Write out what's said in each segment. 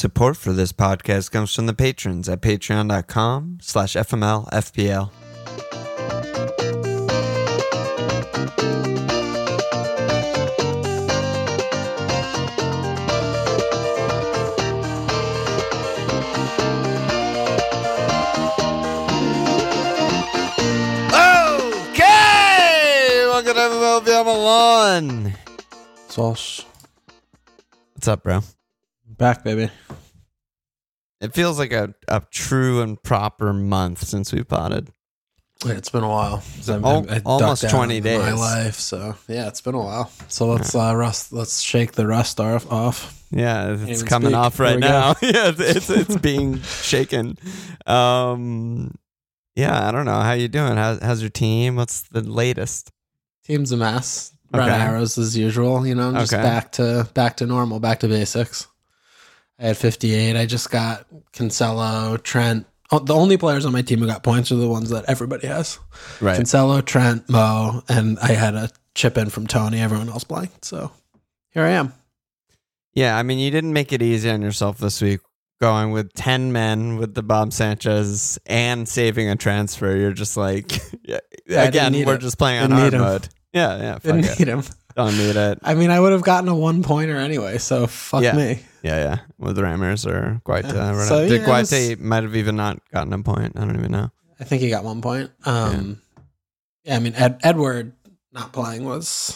Support for this podcast comes from the patrons at patreon.com/FMLFPL. Okay! Welcome to FMLFPL Milan. Sauce. What's up, bro? Back, baby. It feels like a true and proper month since we potted. It's been a while. Almost 20 days. My life, so yeah, it's been a while. So let's shake the rust off. Yeah, it's coming off right now. Yeah, it's being shaken. Yeah, I don't know. How you doing? How's your team? What's the latest? Team's a mess. Red arrows as usual. You know, I'm just back to normal, back to basics. I had 58. I just got Cancelo, Trent. Oh, the only players on my team who got points are the ones that everybody has. Right. Cancelo, Trent, Mo, and I had a chip in from Tony. Everyone else blanked. So here I am. Yeah, I mean, you didn't make it easy on yourself this week, going with 10 men with the Bob Sanchez and saving a transfer. You're just like, again, we're just playing on hard mode. Yeah, didn't need him. Don't need it. I mean, I would have gotten a 1-pointer anyway, so fuck me. Yeah. Well, the Rammers are quite... So, Did Guaite might have even not gotten a point. I don't even know. I think he got 1 point. Yeah, I mean, Edward not playing was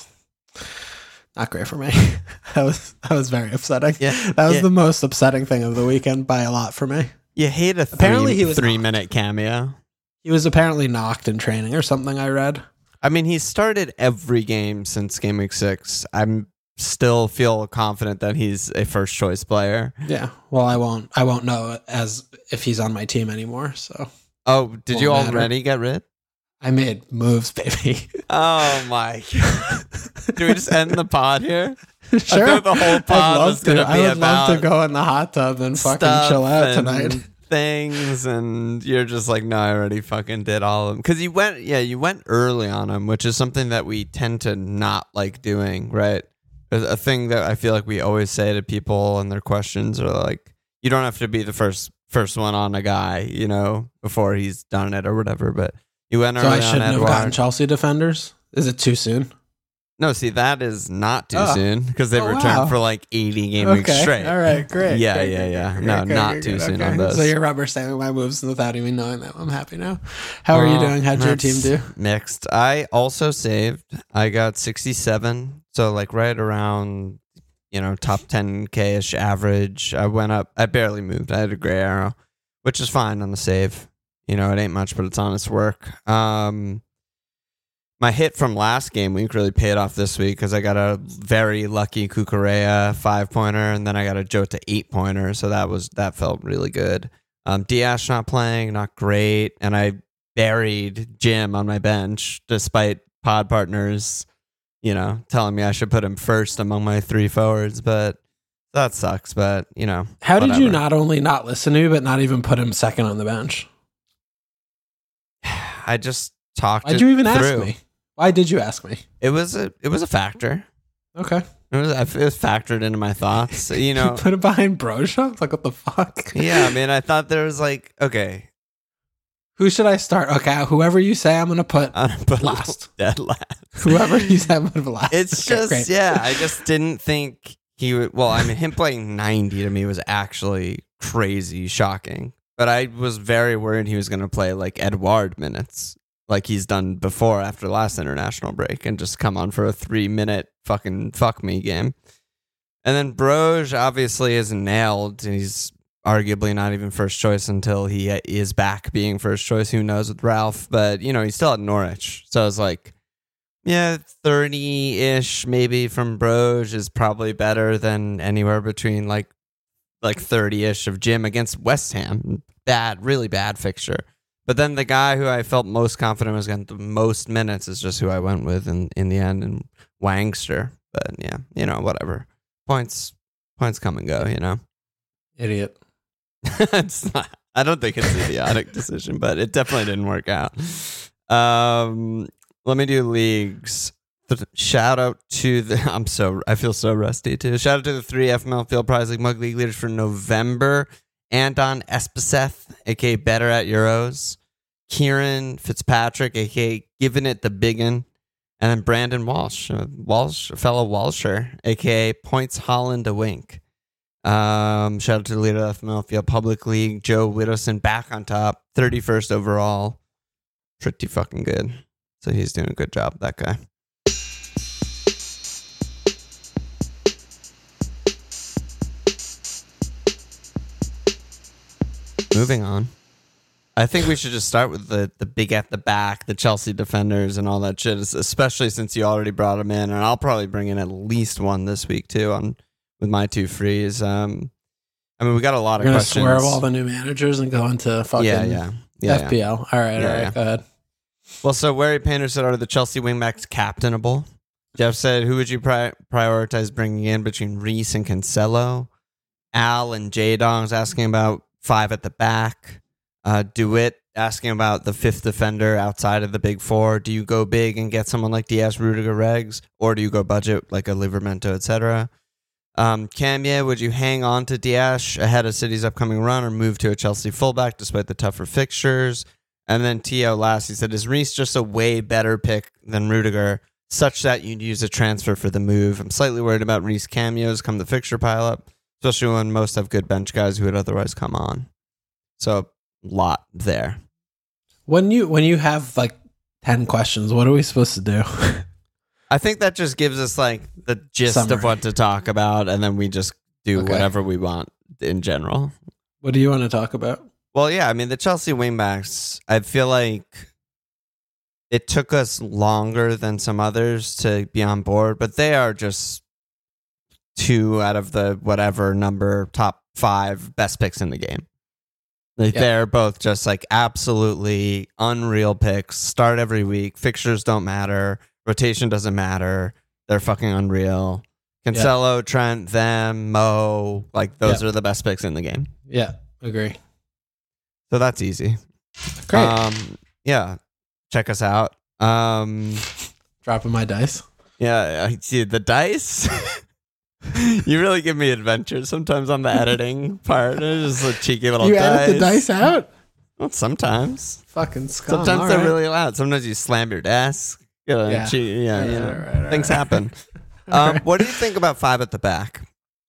not great for me. That was very upsetting. Yeah, that was the most upsetting thing of the weekend by a lot for me. You hate a three-minute cameo. He was apparently knocked in training or something, I read. I mean, he started every game since game week 6. I'm still feel confident that he's a first choice player. Yeah. Well, I won't know as if he's on my team anymore. So. Oh, did you already get rid? I made moves, baby. Oh my God. Do we just end the pod here? Sure. I thought the whole pod was going to be about. I would love to go in the hot tub and fucking chill out tonight. Things, and you're just like, no, I already fucking did all of them. Because you went early on them, which is something that we tend to not like doing, right? A thing that I feel like we always say to people and their questions are like, you don't have to be the first one on a guy, you know, before he's done it or whatever. But you went early on Edouard. So I shouldn't have gotten Chelsea defenders? Is it too soon? No, see, that is not too soon because they returned for like 80 game weeks straight. All right, great. Yeah. No, not too soon on those. So you're rubber stamping my moves without even knowing that. I'm happy now. How are you doing? How'd your team do? Mixed. I also saved. I got 67. So like right around, top 10K-ish average. I went up. I barely moved. I had a gray arrow, which is fine on the save. It ain't much, but it's honest work. My hit from last game week really paid off this week because I got a very lucky Cucurella 5-pointer, and then I got a Jota 8-pointer, so that felt really good. Diaz not playing, not great, and I buried Jim on my bench despite pod partners, telling me I should put him first among my 3 forwards, but that sucks. But how did you not only not listen to me, but not even put him second on the bench? I just talked. Why'd you even ask me? Why did you ask me? It was a factor. Okay. It was factored into my thoughts. You put it behind Broja? Like, what the fuck? Yeah, I mean, I thought there was like, okay. Who should I start? Okay, whoever you say I'm going to put last. Dead last. Whoever you say I'm going to put last. It's just, great. Yeah, I just didn't think he would. Well, I mean, him playing 90 to me was actually crazy shocking. But I was very worried he was going to play like Edouard minutes, like he's done before after the last international break, and just come on for a 3-minute fucking fuck me game. And then Broja obviously is nailed. He's arguably not even first choice until he is back being first choice. Who knows with Ralph? But, he's still at Norwich. So I was like, yeah, 30-ish maybe from Broja is probably better than anywhere between like 30-ish of Jim against West Ham. Really bad fixture. But then the guy who I felt most confident was getting the most minutes is just who I went with in the end, and Wangster. But yeah, whatever. Points come and go, Idiot. It's not, I don't think it's an idiotic decision, but it definitely didn't work out. Let me do leagues. shout out to the I feel so rusty too. Shout out to the 3 FML Field Prize League Mug League leaders for November. Anton Espeseth, aka Better at Euros. Kieran Fitzpatrick, aka Giving It the Biggin. And then Brandon Walsh, a fellow Walsher, aka Points Holland a Wink. Shout out to the leader of the FML Field Public League, Joe Widdowson, back on top, 31st overall. Pretty fucking good. So he's doing a good job, that guy. Moving on. I think we should just start with the big at the back, the Chelsea defenders and all that shit, especially since you already brought them in. And I'll probably bring in at least one this week, too, with my 2 frees. I mean, we got a lot of questions. Swear all the new managers and go into fucking FPL. Yeah. All right, go ahead. Well, so Wary Painter said, are the Chelsea wingbacks captainable? Jeff said, who would you prioritize bringing in between Reece and Cancelo? Al and J-Dong's asking about 5 at the back. DeWitt asking about the 5th defender outside of the big 4. Do you go big and get someone like Diaz, Rudiger, Regs? Or do you go budget like a Livramento, etc.? Camia, would you hang on to Diaz ahead of City's upcoming run or move to a Chelsea fullback despite the tougher fixtures? And then T.O. last, he said, is Reece just a way better pick than Rudiger, such that you'd use a transfer for the move? I'm slightly worried about Reece cameos come the fixture pileup, especially when most have good bench guys who would otherwise come on. So, lot there. When you have like 10 questions, what are we supposed to do? I think that just gives us like the gist of what to talk about, and then we just do whatever we want in general. What do you want to talk about? Well, yeah, I mean, the Chelsea wingbacks, I feel like it took us longer than some others to be on board, but they are just 2 out of the whatever number top 5 best picks in the game. They're both just like absolutely unreal picks. Start every week. Fixtures don't matter. Rotation doesn't matter. They're fucking unreal. Cancelo, Trent, them, Mo, like those are the best picks in the game. Yeah, agree. So that's easy. Great. Yeah. Check us out. Dropping my dice. Yeah, I see the dice. You really give me adventures sometimes on the editing part. It's just a cheeky little dice. You edit the dice out? Well, sometimes. Fucking scum. Sometimes they're really loud. Sometimes you slam your desk. Right. Things happen. What do you think about 5 at the back?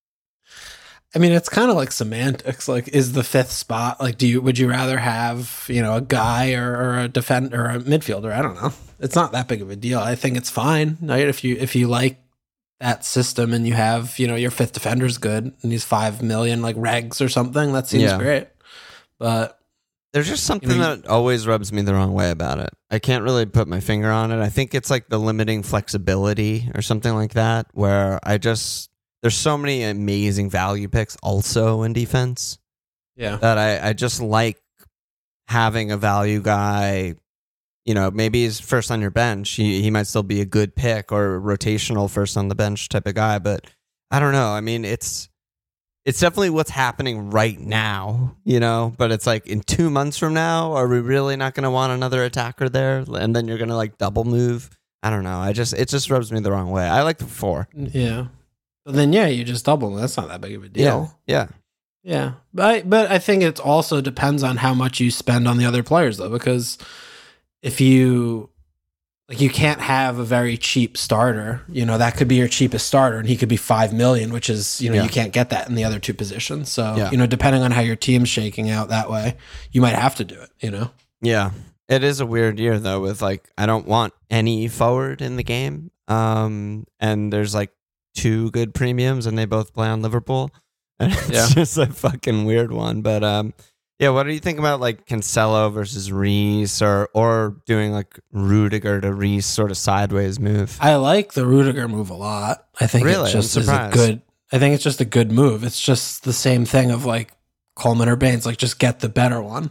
I mean, it's kind of like semantics. Like, is the 5th spot like? Would you rather have a guy or a defender or a midfielder? I don't know. It's not that big of a deal. I think it's fine, right? If you like that system and you have your 5th defender's good and he's 5 million like Regs or something, that seems great. But there's just something that always rubs me the wrong way about it. I can't really put my finger on it. I think it's like the limiting flexibility or something like that, where there's so many amazing value picks also in defense. Yeah. That I just like having a value guy. Maybe he's first on your bench. He might still be a good pick or rotational first on the bench type of guy, but I don't know. I mean, it's definitely what's happening right now, but it's like in 2 months from now, are we really not going to want another attacker there? And then you're going to like double move. I don't know. It just rubs me the wrong way. I like the 4. Yeah. But then, you just double. That's not that big of a deal. Yeah. But I think it also depends on how much you spend on the other players, though, because if you can't have a very cheap starter, that could be your cheapest starter and he could be 5 million, which is, you can't get that in the other 2 positions. So, depending on how your team's shaking out that way, you might have to do it, Yeah. It is a weird year though, with like, I don't want any forward in the game. And there's like 2 good premiums and they both play on Liverpool. And it's just a fucking weird one. But, what do you think about like Cancelo versus Reece or doing like Rudiger to Reece sort of sideways move? I like the Rudiger move a lot. I think really? It just is a good. I think it's just a good move. It's just the same thing of like Coleman or Baines, like just get the better one.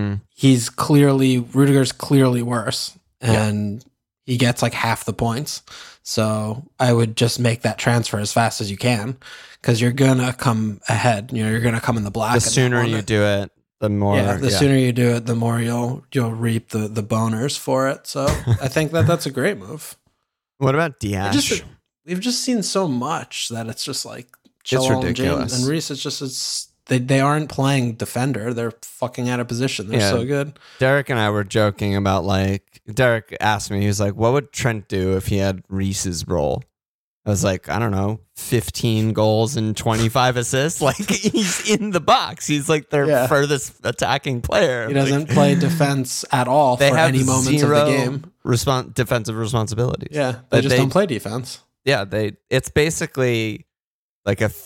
Rudiger's clearly worse and he gets like half the points. So I would just make that transfer as fast as you can because you're going to come ahead. You're going to come in the black. The sooner you do it, the more. The sooner you do it, the more you'll reap the boners for it. So I think that's a great move. What about Diash? We've just seen so much that it's just like Chilwell and James and Reece. They aren't playing defender. They're fucking out of position. They're so good. Derek and I were joking about Derek asked me, he was like, what would Trent do if he had Reece's role? I was like, I don't know, 15 goals and 25 assists. Like, he's in the box. He's like their furthest attacking player. He doesn't play defense at all for any moments of the game. Defensive responsibilities. Yeah, they don't play defense. Yeah, it's basically like a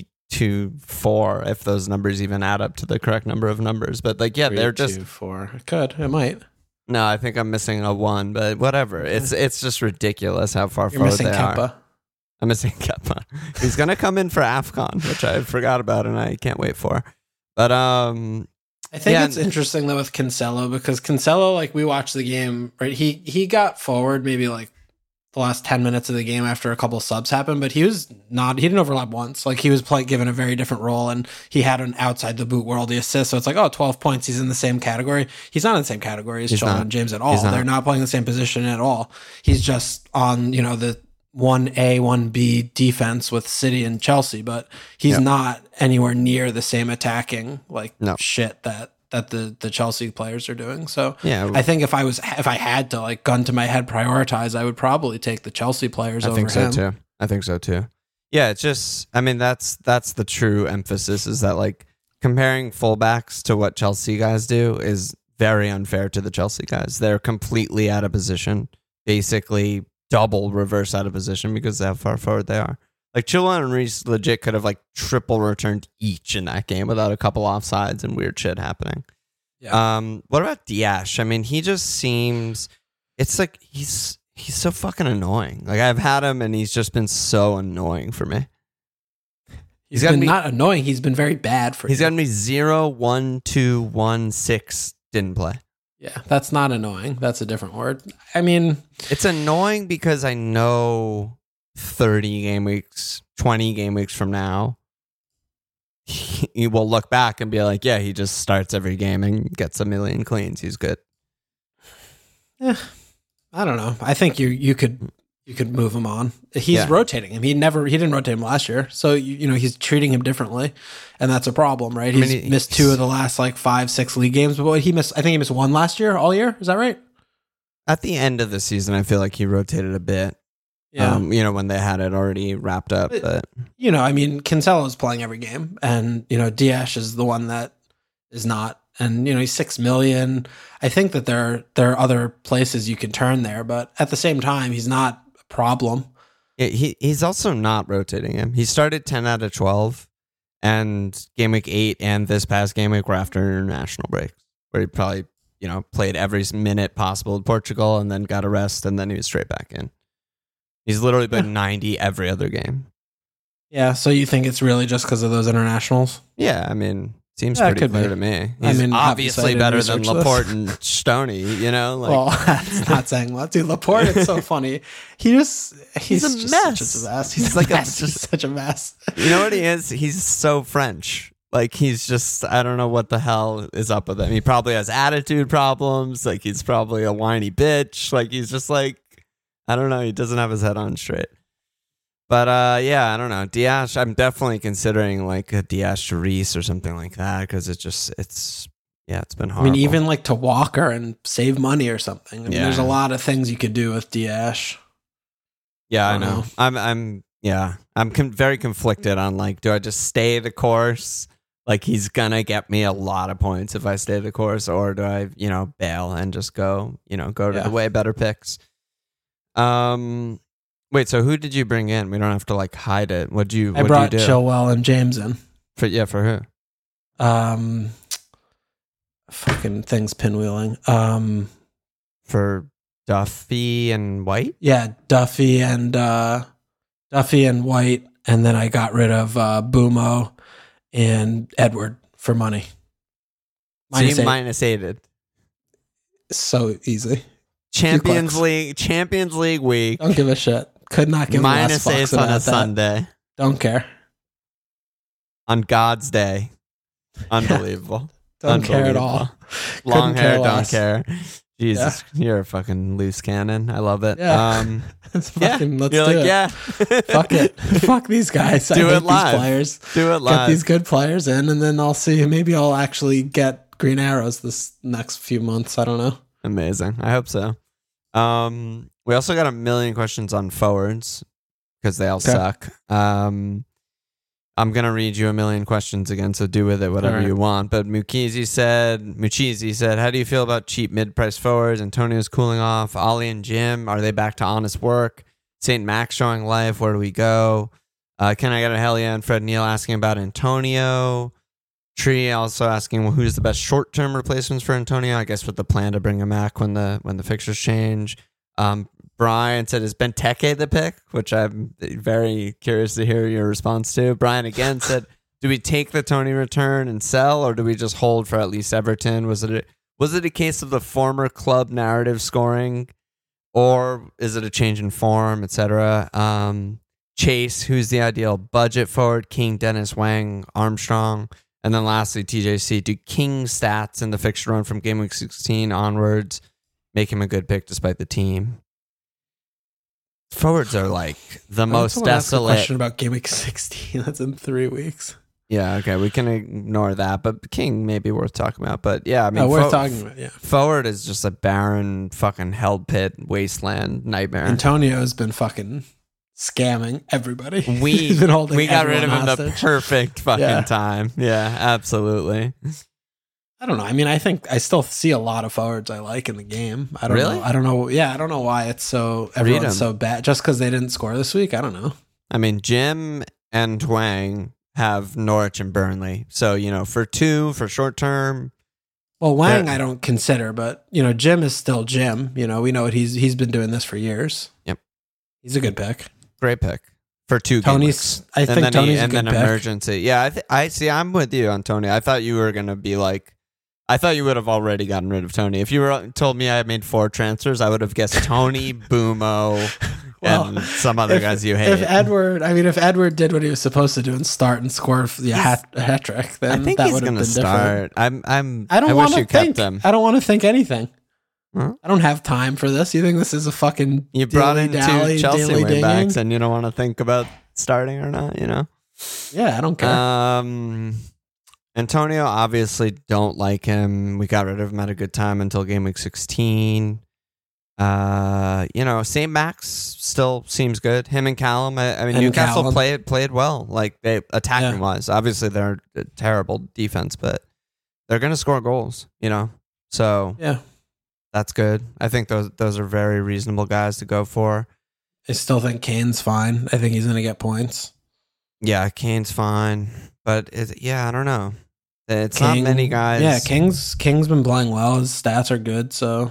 3-2-4 if those numbers even add up to the correct number of numbers. But they're just 3-2-4. It might. No, I think I'm missing a 1, but whatever. It's just ridiculous how far forward they are. I'm missing Kepa. He's gonna come in for AFCON, which I forgot about and I can't wait for. But I think it's interesting though with Cancelo, because Cancelo, like, we watched the game, right? He got forward maybe like the last 10 minutes of the game after a couple subs happened, but he didn't overlap once. Like, he was given a very different role, and he had an outside the boot worldy assist. So it's like, 12 points. He's in the same category. He's not in the same category as Chilwell and James at all. They're not playing the same position at all. He's just on, the 1A, 1B defense with City and Chelsea, but he's not anywhere near the same attacking shit that the Chelsea players are doing. So I think if I had to like gun to my head prioritize, I would probably take the Chelsea players over him. I think so too. Yeah, it's just, I mean, that's the true emphasis, is that like comparing fullbacks to what Chelsea guys do is very unfair to the Chelsea guys. They're completely out of position, basically double reverse out of position because of how far forward they are. Like, Chilwell and Reece legit could have like triple returned each in that game without a couple offsides and weird shit happening. Yeah. What about Diash? I mean, he just seems, it's like he's so fucking annoying. Like, I've had him and he's just been so annoying for me. He's been not annoying. He's been very bad for you. He's got me 0, 1, 2, 1, 6 didn't play. Yeah, that's not annoying. That's a different word. I mean, it's annoying because I know 30 game weeks, 20 game weeks from now, he will look back and be like, yeah, he just starts every game and gets a million cleans. He's good. I don't know. I think you could move him on. He's rotating him. He didn't rotate him last year. So, he's treating him differently. And that's a problem, right? He's missed 2 of the last 5-6 league games. But I think he missed 1 last year, all year. Is that right? At the end of the season, I feel like he rotated a bit. Yeah. When they had it already wrapped up. But Cancelo is playing every game. And, Diash is the one that is not. And, he's 6 million. I think that there are other places you can turn there. But at the same time, he's not a problem. Yeah, he's also not rotating him. He started 10 out of 12. And game week 8 and this past game week were after international breaks, where he probably, played every minute possible in Portugal and then got a rest and then he was straight back in. He's literally been 90 every other game. Yeah, so you think it's really just because of those internationals? Yeah, I mean, seems pretty clear to me. He's obviously better than Laporte and Stoney, Well, that's not saying much. Dude, Laporte, it's so funny. He's a mess. Such a mess. He's like just such a mess. You know what he is? He's so French. Like, he's just, I don't know what the hell is up with him. He probably has attitude problems. Like, he's probably a whiny bitch. Like, he's just like, I don't know. He doesn't have his head on straight. But I don't know. Diash, I'm definitely considering like a Diash to Reece or something like that, because it's been hard. I mean, even like to Walker and save money or something. I mean, there's a lot of things you could do with Diash. Yeah, I know. I'm very conflicted on like, do I just stay the course? Like, he's gonna get me a lot of points if I stay the course, or do I, bail and just go to the way better picks? Wait, so who did you bring in? We don't have to like hide it. I brought Chilwell and James in. For who? Fucking things pinwheeling. For Duffy and White? Yeah, Duffy and White, and then I got rid of Bumo and Edward for money. -8. So easy. Champions League week. Don't give a shit. Could not give -8 on a Sunday. Don't care. On God's day. Unbelievable. Don't care at all. Long hair, don't care. Jesus, you're a fucking loose cannon. I love it. Yeah. Let's do it. Yeah. Fuck it. Fuck these guys. Do it live. These players. Do it live. Get these good players in, and then I'll see. Maybe I'll actually get Green Arrows this next few months. I don't know. Amazing. I hope so. We also got a million questions on forwards because they all suck. I'm going to read you a million questions again, so do with it whatever you want. But Muchizi said, how do you feel about cheap mid-price forwards? Antonio's cooling off. Ollie and Jim, are they back to honest work? St. Max showing life. Where do we go? Can I get a hell yeah? And Fred Neal asking about Antonio. Tree also asking, well, who's the best short-term replacements for Antonio? I guess with the plan to bring him back when the fixtures change. Brian said, is Benteke the pick? Which I'm very curious to hear your response to. Brian again said, do we take the Tony return and sell, or do we just hold for at least Everton? Was it a case of the former club narrative scoring, or is it a change in form, etc.? Chase, who's the ideal budget forward? King, Dennis, Wang, Armstrong. And then lastly, TJC, do King stats in the fixture run from game week 16 onwards make him a good pick despite the team? Forwards are like the most desolate. Question about game week 16. That's in 3 weeks. Yeah, okay, we can ignore that. But King may be worth talking about. But yeah, I mean, worth talking about. Yeah, forward is just a barren fucking hell pit wasteland nightmare. Antonio has been fucking scamming everybody. We got rid of him the perfect fucking time. Yeah, absolutely. I don't know. I mean, I think I still see a lot of forwards I like in the game. I don't really? know. I don't know. Yeah, I don't know why everyone's so bad. Just because they didn't score this week? I don't know. I mean, Jim and Wang have Norwich and Burnley. So, for short term. Well, Wang I don't consider, but, Jim is still Jim. We know what he's been doing this for years. Yep. He's a good pick. Great pick. For 2 games. I think Tony's a good pick. Emergency. Yeah, I see. I'm with you on Tony. I thought you were going to be like, I thought you would have already gotten rid of Tony. If you were told me I made 4 transfers, I would have guessed Tony, Bumo, and some other guys you hate. If Edward did what he was supposed to do and start and score the hat trick, then I think that he's would have been start. different. I wish you kept him. I don't want to think anything. Huh? I don't have time for this. You think this is a fucking you brought in 2 Chelsea wingbacks and you don't want to think about starting or not? Yeah, I don't care. Antonio, obviously don't like him. We got rid of him at a good time until game week 16. St. Max still seems good. Him and Callum. I mean, Newcastle played well. Like they attacking wise. Obviously, they're a terrible defense, but they're going to score goals. So yeah, that's good. I think those are very reasonable guys to go for. I still think Kane's fine. I think he's going to get points. Yeah, Kane's fine, but I don't know. It's not many guys. Yeah, King's been playing well. His stats are good, so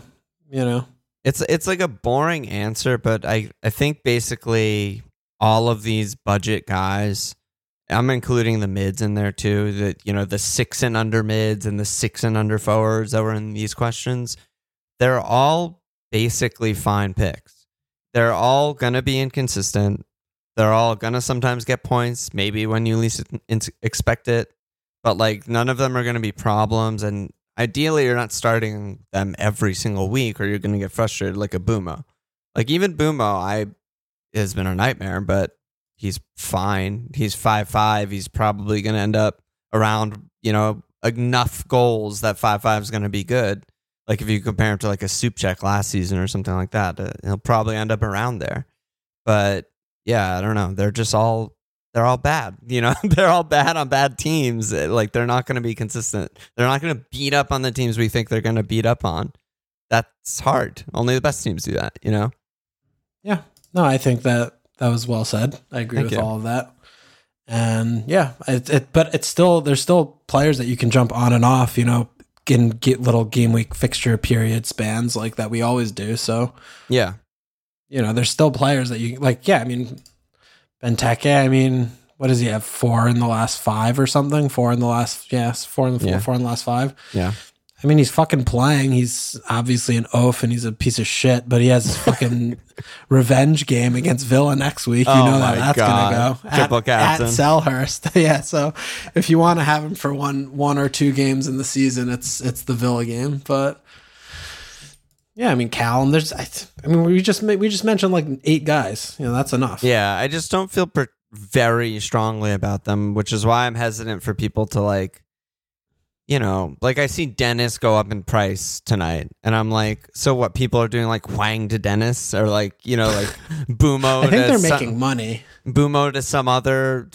It's like a boring answer, but I think basically all of these budget guys, I'm including the mids in there too, that the 6 and under mids and the 6 and under forwards that were in these questions, they're all basically fine picks. They're all gonna be inconsistent. They're all gonna sometimes get points, maybe when you least expect it. But like none of them are going to be problems, and ideally you're not starting them every single week, or you're going to get frustrated like a Bumo. Like even Bumo, has been a nightmare, but he's fine. He's 5'5". He's probably going to end up around enough goals that 5'5" is going to be good. Like if you compare him to like a Souček last season or something like that, he'll probably end up around there. But yeah, I don't know. They're all bad. They're all bad on bad teams. Like they're not going to be consistent. They're not going to beat up on the teams we think they're going to beat up on. That's hard. Only the best teams do that, Yeah. No, I think that was well said. I agree with all of that. And yeah, but it's still, there's still players that you can jump on and off, get little game week fixture period spans like that we always do. So yeah, there's still players that you like. Yeah. I mean, Benteke, what does he have? 4 in the last 5 or something? 4 in the last 4 in the last 5. Yeah. He's fucking playing. He's obviously an oaf and he's a piece of shit, but he has his fucking revenge game against Villa next week. That's going to go. Triple captain. At Selhurst. Yeah, so if you want to have him for one or 2 games in the season, it's the Villa game. But Yeah, I mean Callum. We just mentioned like 8 guys. That's enough. Yeah, I just don't feel very strongly about them, which is why I'm hesitant for people to like. Like I see Dennis go up in price tonight, and I'm like, so what? People are doing like Wang to Dennis, or like like Bumo. I think they're making money. Bumo to some other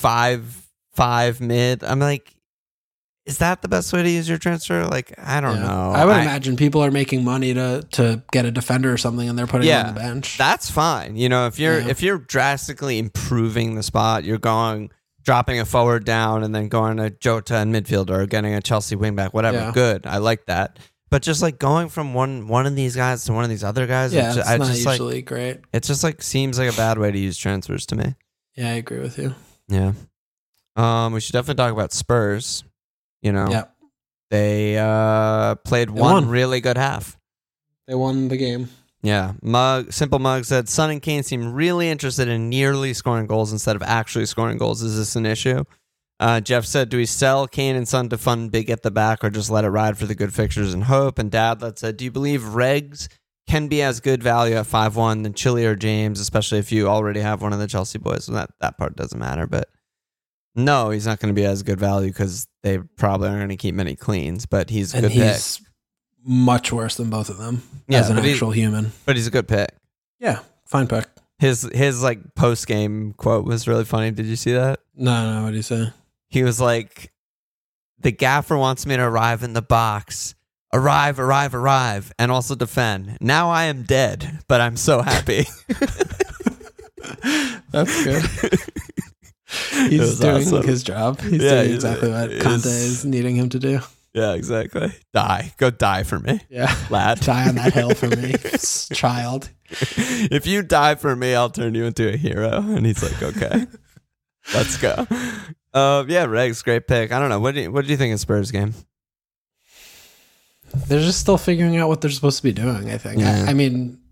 5 mid. I'm like, is that the best way to use your transfer? Like, I don't know. I would imagine people are making money to get a defender or something, and they're putting it on the bench. That's fine. If you're drastically improving the spot, you're dropping a forward down and then going to Jota and midfielder or getting a Chelsea wingback, whatever. Yeah. Good. I like that. But just like going from one of these guys to one of these other guys, it's not usually great. It just like seems like a bad way to use transfers to me. Yeah, I agree with you. Yeah. We should definitely talk about Spurs. Yeah. They played one really good half. They won the game. Yeah. Simple Mug said, Son and Kane seem really interested in nearly scoring goals instead of actually scoring goals. Is this an issue? Jeff said, do we sell Kane and Son to fund big at the back or just let it ride for the good fixtures and hope? And Dadlet said, do you believe Regs can be as good value at 5-1 than Chile or James, especially if you already have one of the Chelsea boys? So that part doesn't matter. But no, he's not going to be as good value because they probably aren't going to keep many cleans, but he's a good pick. Much worse than both of them as an actual human. But he's a good pick. Yeah, fine pick. His like post-game quote was really funny. Did you see that? No, what did he say? He was like, the gaffer wants me to arrive in the box. Arrive, and also defend. Now I am dead, but I'm so happy. That's good. He's doing his job. He's doing exactly what Conte is needing him to do. Yeah, exactly. Go die for me. Yeah. Lad. Die on that hill for me, child. If you die for me, I'll turn you into a hero. And he's like, okay, let's go. Yeah, Regs, great pick. I don't know. What do you think of Spurs game? They're just still figuring out what they're supposed to be doing, I think. Yeah. I mean,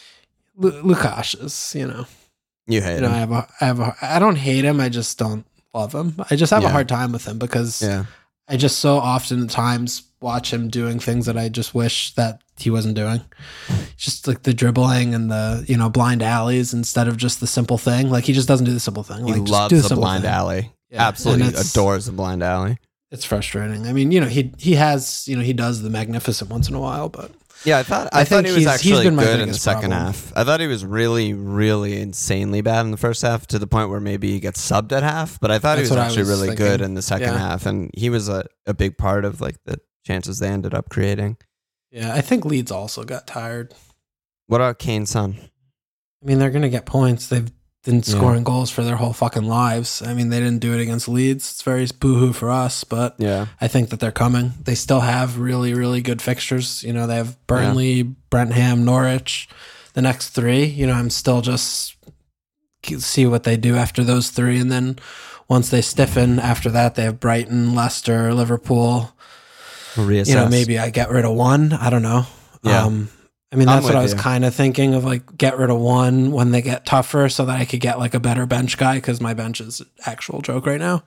Lukasz is, You hate him. I don't hate him. I just don't love him. I just have a hard time with him because I just so often times watch him doing things that I just wish that he wasn't doing. Just like the dribbling and the, blind alleys instead of just the simple thing. Like he just doesn't do the simple thing. He loves the blind alley. Yeah. Absolutely adores the blind alley. It's frustrating. I mean, he has, he does the magnificent once in a while, but yeah, I thought he was actually good in the second half. I thought he was really, really insanely bad in the first half to the point where maybe he gets subbed at half. But I thought he was actually really good in the second half, and he was a big part of like the chances they ended up creating. Yeah, I think Leeds also got tired. What about Kane's son? I mean, they're going to get points. They've been scoring goals for their whole fucking lives. I mean, they didn't do it against Leeds. It's very boohoo for us, but I think that they're coming. They still have really, really good fixtures. They have Burnley, Brentford, Norwich, the next 3. I'm still just see what they do after those 3. And then once they stiffen after that, they have Brighton, Leicester, Liverpool. Reassess. Maybe I get rid of 1. I don't know. Yeah. I mean, that's what I was kind of thinking of, like, get rid of 1 when they get tougher so that I could get, like, a better bench guy because my bench is actual joke right now.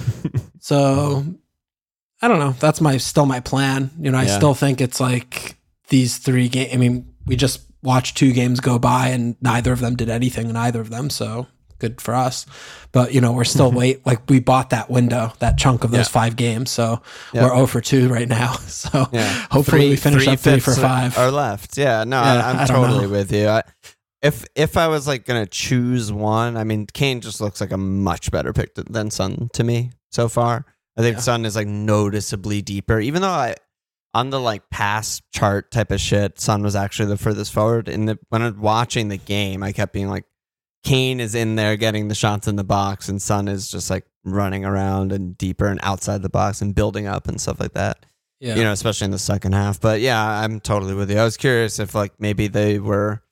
So, I don't know. That's still my plan. I still think it's, like, these 3 games. I mean, we just watched 2 games go by and neither of them did anything in either of them, so good for us. But, we're still we bought that window, that chunk of those 5 games, so we're 0 for 2 right now. So hopefully we finish up 3 for 5. Are left. Yeah, no, I'm totally with you. If I was like going to choose one, I mean, Kane just looks like a much better pick than Son to me so far. I think Son is like noticeably deeper, even though on the like pass chart type of shit, Son was actually the furthest forward. When I was watching the game, I kept being like, Kane is in there getting the shots in the box, and Son is just like running around and deeper and outside the box and building up and stuff like that. Yeah. Especially in the second half. But yeah, I'm totally with you. I was curious if like maybe they were,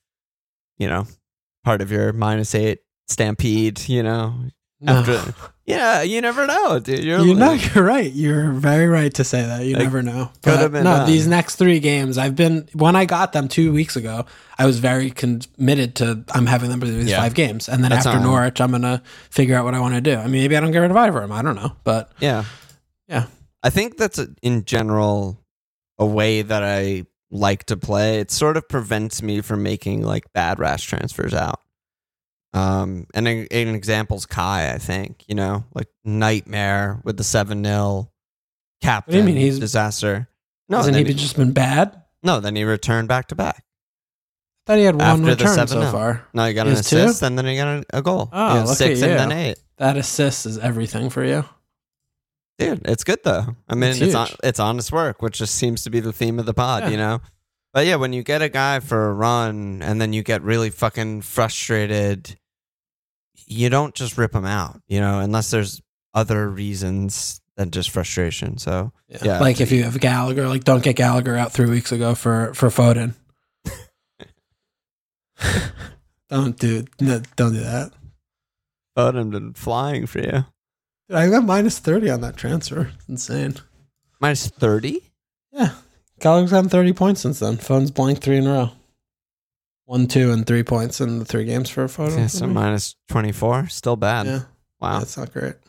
part of your -8 stampede, after. Yeah, you never know, dude. You're right. You're very right to say that. You never know. But these next 3 games, when I got them 2 weeks ago, I was very committed to I'm having them for these 5 games. And then after Norwich, I'm going to figure out what I want to do. I mean, maybe I don't get rid of either of them. I don't know. But yeah. I think that's in general a way that I like to play. It sort of prevents me from making like bad rash transfers out. And an example's Kai, I think, like nightmare with the 7-0 captain. What do you mean? He's disaster. No, hasn't he just been bad? No, then he returned back to back. I thought he had one return so far. No, he got an assist and then he got a goal. Oh, 6 and then 8. That assist is everything for you. Dude, it's good though. I mean, it's honest work, which just seems to be the theme of the pod, But yeah, when you get a guy for a run and then you get really fucking frustrated, you don't just rip him out, unless there's other reasons than just frustration. So yeah. Like if you have Gallagher, like don't get Gallagher out 3 weeks ago for Foden. Don't do that. Foden been flying for you. I got minus 30 on that transfer. It's insane. Minus 30? Yeah. Gallagher's gotten 30 points since then. Foden's blanked 3 in a row. 1, 2, and 3 points in the 3 games for a Foden. Yeah, so minus 24. Still bad. Yeah. Wow. That's not great.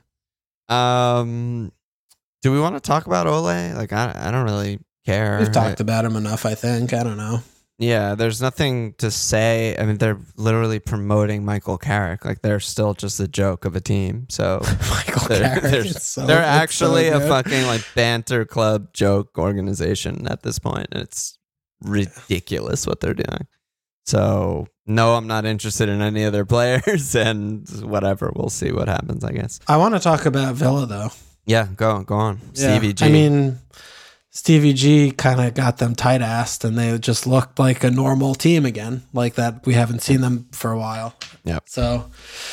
Do we want to talk about Ole? Like, I don't really care. We've talked about him enough, I think. I don't know. Yeah, there's nothing to say. I mean, they're literally promoting Michael Carrick. Like, they're still just a joke of a team. So Michael Carrick. They're actually a fucking like banter club joke organization at this point. And it's ridiculous what they're doing. So no, I'm not interested in any of their players and whatever. We'll see what happens, I guess. I want to talk about Villa though. Yeah, go on. Yeah. Stevie G. I mean, Stevie G kind of got them tight-assed, and they just looked like a normal team again, like that we haven't seen them for a while. Yeah. So,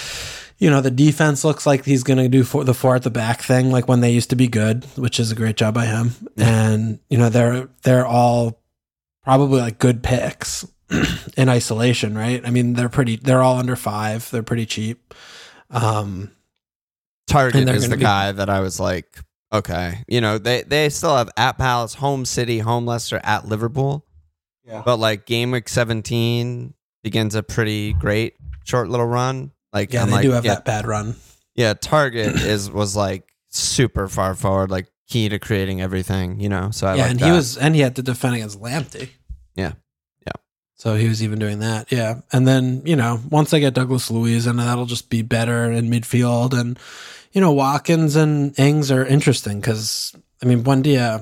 the defense looks like he's going to do the 4 at the back thing, like when they used to be good, which is a great job by him. Yeah. And they're all probably like good picks in isolation, right? I mean, they're all under 5. They're pretty cheap. Target is the guy that I was like, okay, they still have at Palace, home City, home Leicester, at Liverpool. Yeah. But like game week 17 begins a pretty great short little run. Like they do have that bad run. Yeah, Target was like super far forward, like key to creating everything. So he had to defend against Lamptey. Yeah. So he was even doing that. Yeah, and then once they get Douglas Luiz, and that'll just be better in midfield and. Watkins and Ings are interesting because, I mean, Buendia,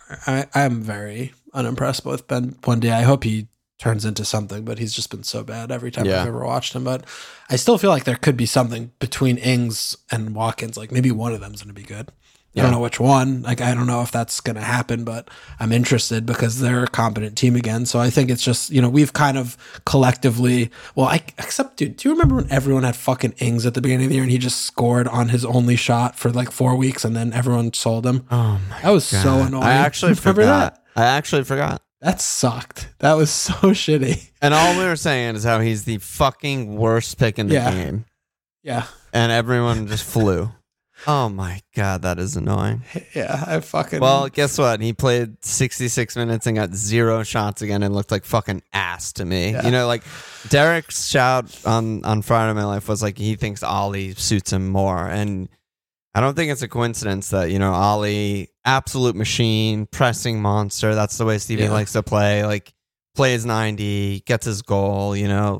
I'm very unimpressed with Ben Buendia. I hope he turns into something, but he's just been so bad every time I've ever watched him. But I still feel like there could be something between Ings and Watkins. Like maybe one of them's going to be good. I don't know which one. Like, I don't know if that's going to happen, but I'm interested because they're a competent team again. So I think it's just, we've kind of collectively, dude, do you remember when everyone had fucking Ings at the beginning of the year and he just scored on his only shot for like 4 weeks and then everyone sold him? Oh my That was God. so annoying. I actually forgot. That sucked. That was so shitty. And all we were saying is how he's the fucking worst pick in the game. Yeah. And everyone just flew. Oh my God, that is annoying. Yeah, Well, guess what? He played 66 minutes and got 0 shots again and looked like fucking ass to me. Yeah. Like Derek's shout on Friday Night Life was like he thinks Ollie suits him more. And I don't think it's a coincidence that, Ollie, absolute machine, pressing monster. That's the way Stevie likes to play. Like, plays 90, gets his goal.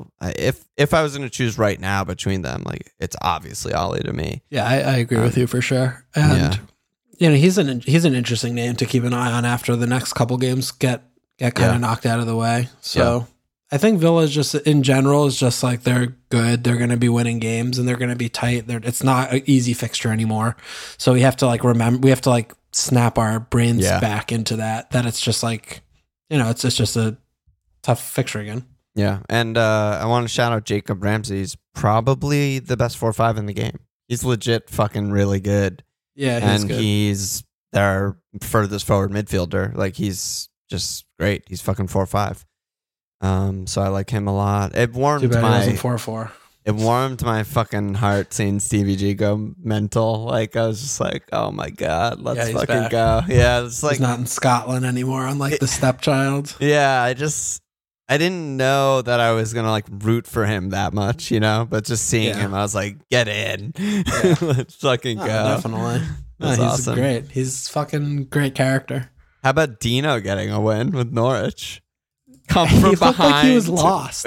If I was going to choose right now between them, like it's obviously Ollie to me. Yeah, I agree with you for sure. And he's an interesting name to keep an eye on after the next couple games get kind of knocked out of the way. So I think Villa just in general is just like they're good. They're going to be winning games and they're going to be tight. It's not an easy fixture anymore. So we have to we have to snap our brains back into that it's just like it's just a tough fixture again. Yeah, and I want to shout out Jacob Ramsey. He's probably the best 4-5 in the game. He's legit fucking really good. Yeah, he's good. He's their furthest forward midfielder. Like he's just great. He's fucking 4-5. So I like him a lot. It warmed my 4-4. It warmed my fucking heart seeing Stevie G go mental. Like I was just like, oh my God, let's fucking back. Go. Yeah, it's like he's not in Scotland anymore, unlike the stepchild. Yeah, I didn't know that I was gonna root for him that much, but just seeing him, I was like, get in. Let's fucking go. Definitely. He's awesome. great. He's fucking great character. How about Dino getting a win with Norwich? Come from he behind. Looked like he was lost.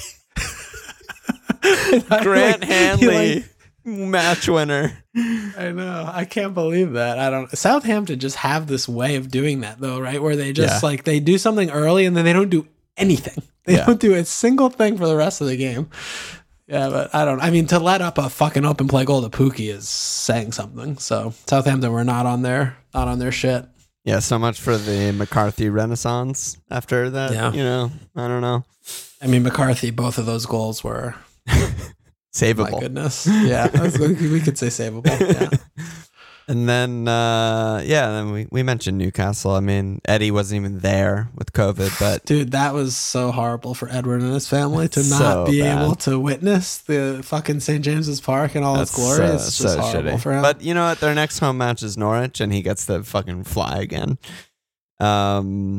Grant Hanley, match winner. I know. I can't believe that. Southampton just have this way of doing that though, right? Where they just like they do something early and then they don't do anything. They don't do a single thing for the rest of the game. Yeah, but I mean, to let up a fucking open play goal to Pookie is saying something. So Southampton were not on their shit. Yeah, so much for the McCarthy renaissance after that. Yeah. You know, I don't know. I mean, McCarthy, both of those goals were savable. My goodness. Yeah, we could say savable. Yeah. And then, then we mentioned Newcastle. I mean, Eddie wasn't even there with COVID, but dude, that was so horrible for Edward and his family to not be able to witness the fucking St. James's Park and all its glory. It's just horrible for him. But you know what? Their next home match is Norwich, and he gets to fucking fly again. Yeah,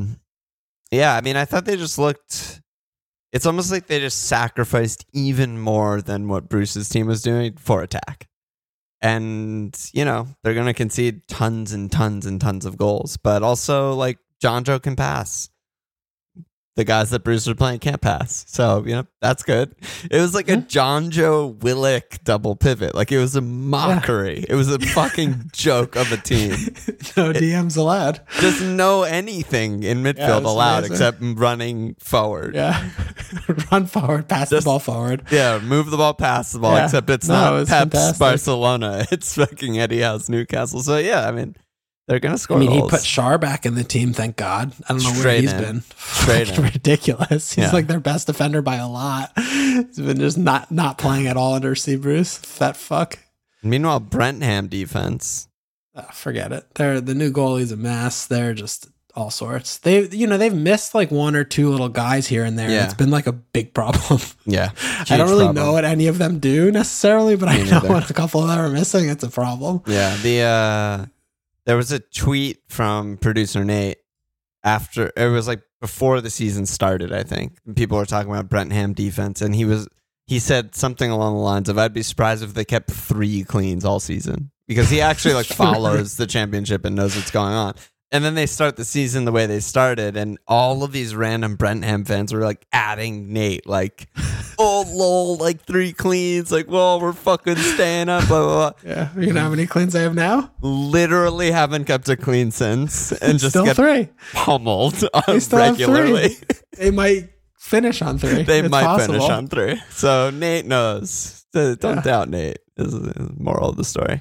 I mean, I thought they just looked. It's almost like they just sacrificed even more than what Bruce's team was doing for attack. And, you know, they're going to concede tons and tons and tons of goals. But also, like, Jonjo can pass. The guys that Bruce was playing can't pass. So, you know, that's good. It was like a Jonjo Willock double pivot. Like, it was a mockery. Yeah. It was a fucking joke of a team. No DMs allowed. Just no anything in midfield allowed except running forward. Yeah. Run forward, pass the ball forward. Yeah, move the ball, pass the ball, except it's not Pep's Barcelona. It's fucking Eddie Howe's Newcastle. So, yeah, I mean, they're going to score goals. He put Schär back in the team, thank God. I don't know where he's been. Ridiculous. He's like their best defender by a lot. He's been just not playing at all under Steve Bruce. That fuck. Meanwhile, Brentham defense. Forget it. The new goalie's a mess. They're just all sorts. They've missed like one or two little guys here and there. Yeah. It's been like a big problem. Yeah. I don't really know what any of them do necessarily, but I know when a couple of them are missing, it's a problem. Yeah. There was a tweet from producer Nate after it was like before the season started, I think. People were talking about Brentham defense, and he said something along the lines of, I'd be surprised if they kept 3 cleans all season, because he actually like follows the championship and knows what's going on. And then they start the season the way they started, and all of these random Brentham fans were like adding Nate, like, oh lol, like 3 cleans, like, well, we're fucking staying up, blah, blah, blah. Yeah, you know how many cleans I have now? Literally haven't kept a clean since, and just still get 3 pummeled regularly. They might finish on 3. They might finish on 3. So Nate knows. Don't doubt Nate. Is the moral of the story.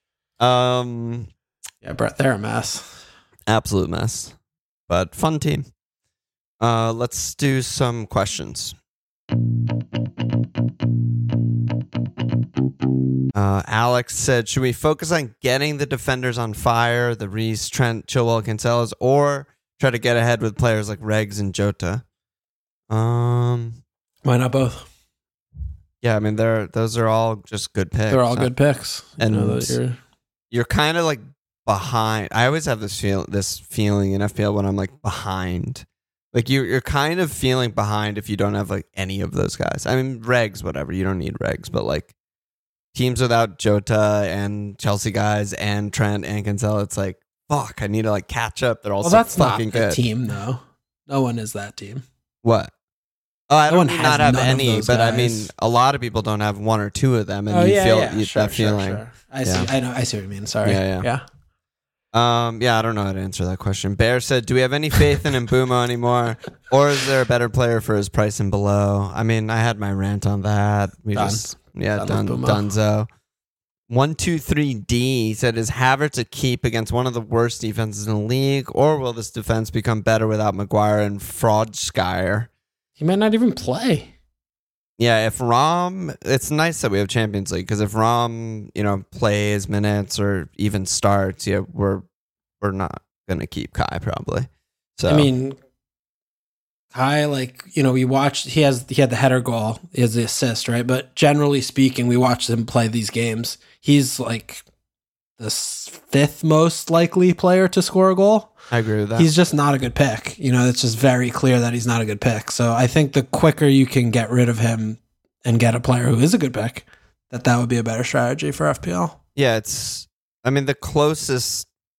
Yeah, Brett, they're a mess. Absolute mess, but fun team. Let's do some questions. Alex said, should we focus on getting the defenders on fire, the Reece, Trent, Chilwell, Cancelos, or try to get ahead with players like Regs and Jota? Why not both? Yeah, I mean, those are all just good picks. They're all good picks. And you're kind of like behind. I always have this feeling in FPL when I'm like behind. Like you're kind of feeling behind if you don't have like any of those guys. I mean, Regs, whatever. You don't need Regs, but like teams without Jota and Chelsea guys and Trent and Cancelo, it's like, fuck, I need to like catch up. They're all that's fucking good. That's not a team though. No one is that team. What? Oh, I don't not have any, but guys. I mean, a lot of people don't have 1 or 2 of them, and feel that feeling. Sure. I see what you mean. Sorry. Yeah. I don't know how to answer that question. Bear said, do we have any faith in Mbeumo anymore? Or is there a better player for his price and below? I mean, I had my rant on that. Dunzo. 123D said, is Havertz a keep against one of the worst defenses in the league? Or will this defense become better without Maguire and Fraudskyer? He might not even play. Yeah, if Rom, it's nice that we have Champions League, because if Rom, plays minutes or even starts, we're not gonna keep Kai probably. So I mean, Kai, we watched. He had the header goal, he has the assist, right? But generally speaking, we watched him play these games. He's like the 5th most likely player to score a goal. I agree with that. He's just not a good pick. It's just very clear that he's not a good pick. So I think the quicker you can get rid of him and get a player who is a good pick, that would be a better strategy for FPL. Yeah, the closest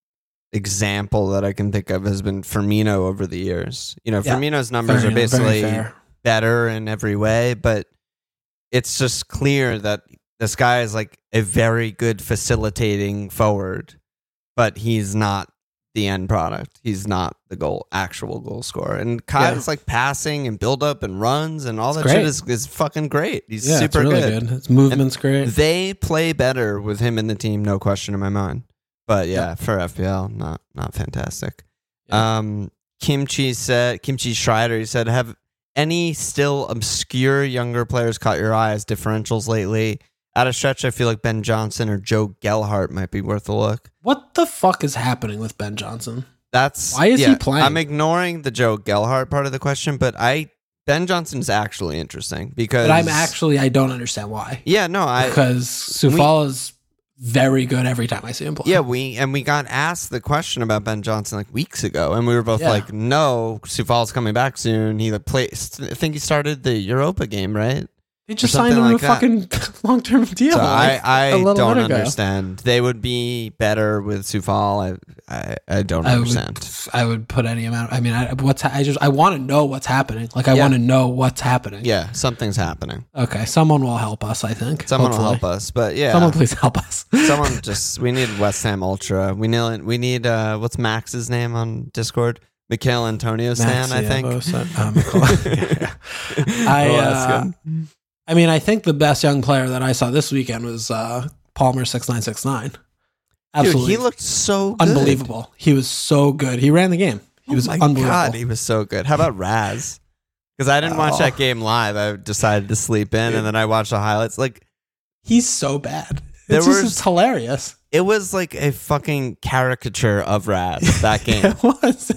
example that I can think of has been Firmino over the years. Firmino's numbers are basically better in every way, but it's just clear that this guy is like a very good facilitating forward, but he's not the end product. He's not the actual goal scorer. And Kai's like passing and build up and runs and all that shit is fucking great. He's super really good. His movement's great. They play better with him in the team, no question in my mind. But for FPL, not fantastic. Yeah. Kimchi Schreider, he said, have any still obscure younger players caught your eye as differentials lately? At a stretch, I feel like Ben Johnson or Joe Gelhardt might be worth a look. What the fuck is happening with Ben Johnson? Why is he playing? I'm ignoring the Joe Gelhardt part of the question, but Ben Johnson's actually interesting because... But I don't understand why. Yeah, no, because Soufal is very good every time I see him play. Yeah, we got asked the question about Ben Johnson like weeks ago, and we were both like, no, Soufal's coming back soon. He I think he started the Europa game, right? They just signed him a fucking long-term deal. So I don't understand. They would be better with Soufal. I don't understand. I would put any amount. I mean, I want to know what's happening. Like I want to know what's happening. Yeah, something's happening. Okay, someone will help us. I think someone will help us. But yeah, someone please help us. We need West Ham Ultra. We need what's Max's name on Discord? Mikhail Antonio Stan, I think. I mean, I think the best young player that I saw this weekend was Palmer 6969. Absolutely, dude, he looked so good. Unbelievable. He was so good. He ran the game. He was unbelievable. God, he was so good. How about Raz? Because I didn't watch that game live. I decided to sleep in, and then I watched the highlights. Like, he's so bad. It's hilarious. It was like a fucking caricature of Raz, that game. It was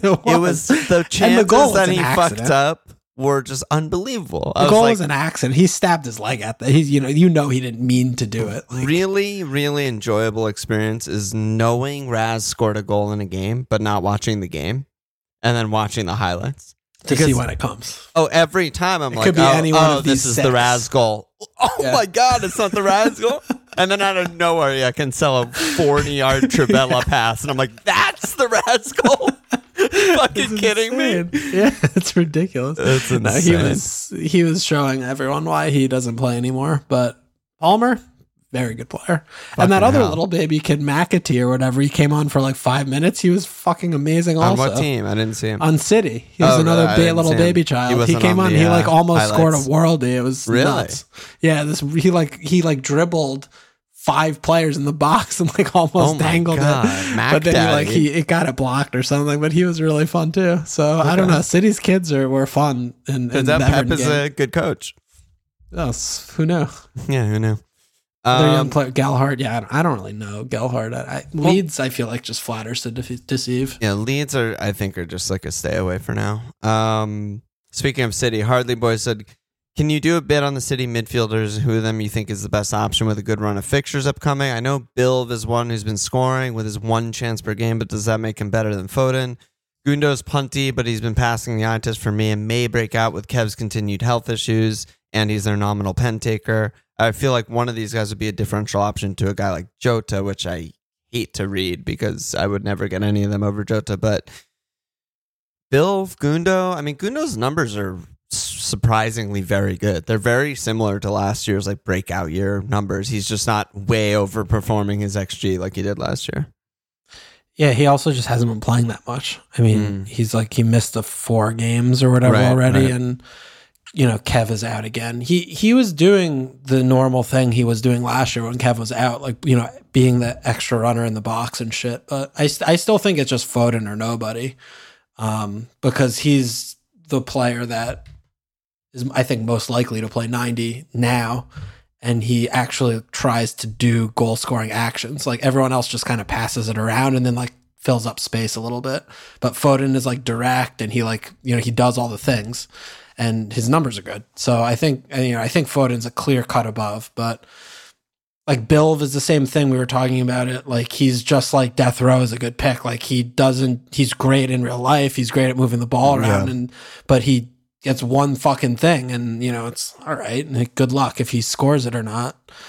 the chances that he fucked up were just unbelievable. The goal was an accident. He stabbed his leg at that. He didn't mean to do it. Like, really, really enjoyable experience is knowing Raz scored a goal in a game, but not watching the game, and then watching the highlights to see when it comes. Oh, every time I'm like, this is the Raz goal. Oh my God, it's not the Raz goal. And then out of nowhere, I can sell a 40-yard Trivella pass, and I'm like, that's the Raz goal. Fucking kidding me? Yeah, it's ridiculous. It's insane. He was showing everyone why he doesn't play anymore. But Palmer, very good player. And that other little baby kid, McAtee or whatever, he came on for like 5 minutes. He was fucking amazing. Also, on what team? I didn't see him. On City. He was another little baby child. He came on. He like almost scored a worldie. It was nuts. Yeah, he dribbled 5 players in the box and like almost dangled it. But then he got it blocked or something. But he was really fun too. So I don't know. City's kids were fun. And Pep is a good coach. Oh, who knew? Yeah, who knew? Their young player, Gelhardt. Yeah, I don't really know Gelhardt. Leeds, I feel like just flatters to deceive. Yeah, Leeds I think are just like a stay away for now. Speaking of City, Hardly Boy said, can you do a bit on the City midfielders? Who of them you think is the best option with a good run of fixtures upcoming? I know Bilv is one who's been scoring with his 1 chance per game, but does that make him better than Foden? Gundo's punty, but he's been passing the eye test for me and may break out with Kev's continued health issues, and he's their nominal pen taker. I feel like one of these guys would be a differential option to a guy like Jota, which I hate to read because I would never get any of them over Jota. But Bilv, Gundo, I mean, Gundo's numbers are surprisingly very good. They're very similar to last year's like breakout year numbers. He's just not way overperforming his XG like he did last year. Yeah, he also just hasn't been playing that much. I mean, he's like, he missed the 4 games or whatever already. And, Kev is out again. He was doing the normal thing he was doing last year when Kev was out, like, being the extra runner in the box and shit. But I still think it's just Foden or nobody, because he's the player that is, I think, most likely to play 90 now. And he actually tries to do goal scoring actions. Like everyone else just kind of passes it around and then like fills up space a little bit. But Foden is like direct and he like, he does all the things and his numbers are good. So I think Foden's a clear cut above, but like Bilv is the same thing. We were talking about it. Like he's just like Death Row is a good pick. Like he's great in real life. He's great at moving the ball around but he gets one fucking thing and it's all right and good luck if he scores it or not.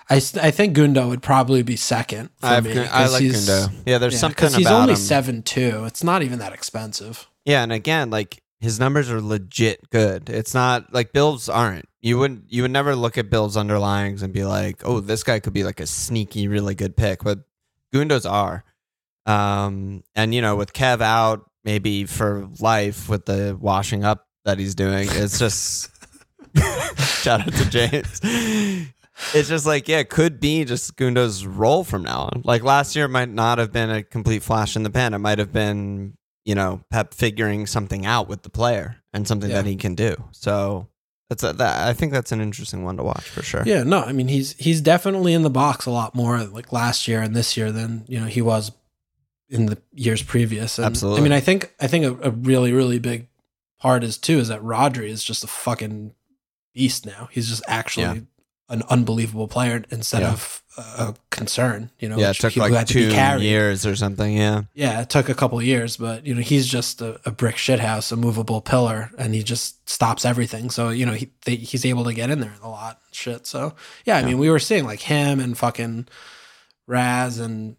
I think Gundo would probably be second for me. I like Gundo. Yeah, there's something about him. He's only 7'2". It's not even that expensive. Yeah, and again, like his numbers are legit good. It's not like Bills aren't. You would never look at Bills underlyings and be like, oh, this guy could be like a sneaky, really good pick. But Gundo's are. And with Kev out maybe for life with the washing up that he's doing, it's just shout out to James. It's just like, it could be just Gundo's role from now on. Like last year might not have been a complete flash in the pan. It might have been, Pep figuring something out with the player and something that he can do. So I think that's an interesting one to watch for sure. Yeah, no, I mean he's definitely in the box a lot more like last year and this year than he was in the years previous. And, absolutely. I mean, I think a really really big part is that Rodri is just a fucking beast now. He's just actually an unbelievable player instead of a concern, it took like 2 years or something. Yeah, it took a couple of years, but he's just a brick shithouse, a movable pillar, and he just stops everything. So he's able to get in there a lot, shit. So I mean, we were seeing like him and fucking Raz and